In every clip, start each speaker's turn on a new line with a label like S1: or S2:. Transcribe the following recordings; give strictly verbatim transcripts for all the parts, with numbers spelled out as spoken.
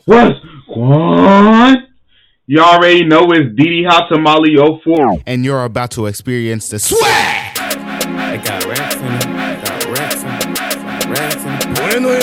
S1: What's going? You already know it's Didi Hot Tamale oh four.
S2: And you're about to experience the swag.
S3: It got racks in it. Got racks in it. Racks in it.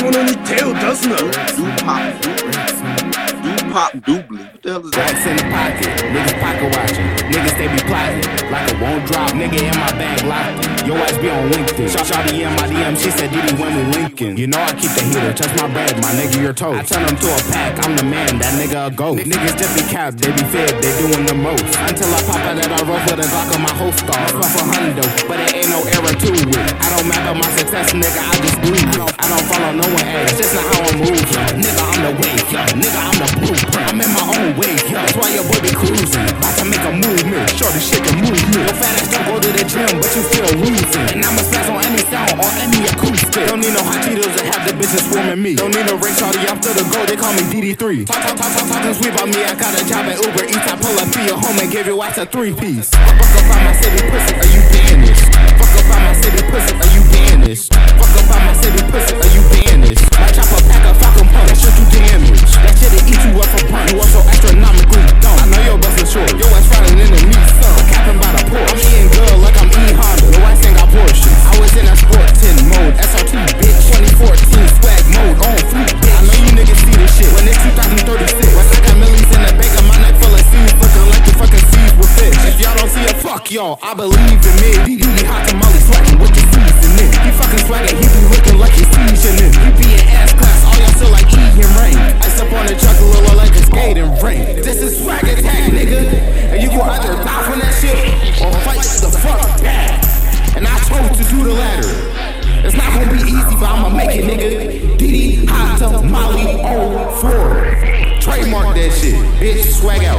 S4: Do pop, do pop, doobly. What the hell is that?
S3: Racks in the pocket. Niggas pocket watching. Niggas they be plotting. Like it won't drop. Nigga in my bag locked. Your ass be on LinkedIn. Shot Shawty in my D M. She said Didi when we linking. You know I keep the heater. Touch my bread. My nigga your toes. I turn them to a pack. I'm the man. That nigga a ghost. Niggas just be capped. They be fed. They doing the most. Until I pop out that I roll with a Glock on my host star. Fuck a hundo. But it ain't no error to it. I don't map up my success, nigga. I just do it. I don't follow no one ass. That's just not how I move, yo. Nigga, I'm the wave, yo. Nigga, I'm the blueprint. I'm in my own wave, yo. That's why your boy be cruising. About to make a movement. Shorty shake a movement. Your fat ass don't go to the gym, but you still losing. And I'ma smash on any sound or any acoustic. Don't need no hot Cheetos to have the bitches swarming me. Don't need no ring shorty, I'm still the gold. They call me D D three. Talk, talk, talk, talk, talking sweet about me. I got a job at Uber Eats. I pull up to your home and give your ass a three-piece. Fuck up on my city pussy, are you banished? Fuck up on my city pussy, are you banished? Fuck up on my city pussy, are you banished? My chopper pack a Falcon Punch, that shit you damage. That shit'll eat you up for punch. You up so astronomically dumb. I know your bustin' short. Your ass riding in the meat, son. Capping by the port. I'm eating good like I'm eating Honda. Your ass ain't got Porsche. I was in that sport ten mode. S R T, bitch. twenty fourteen swag mode. On fleek, bitch. I know you niggas see this shit. When it's two thousand thirty-six. West I got millies in the bank of my neck full of seeds. Looking like the fucking seeds with fish. If y'all don't see it, fuck y'all. I believe in me. D D Hot Tamale swaggin' with the seasoning. He fucking swaggin', he be looking like he's seasoning. He be in ass class, all y'all still like eating rain. Ice up on the truck a little like a skating rain. This is swag attack, nigga. And you gon' either die from that shit or fight the fuck back. And I chose to do the latter. It's not gonna be easy, but I'ma make it, nigga. Didi Hot Tamale oh four. Trademark that shit, bitch. Swag out.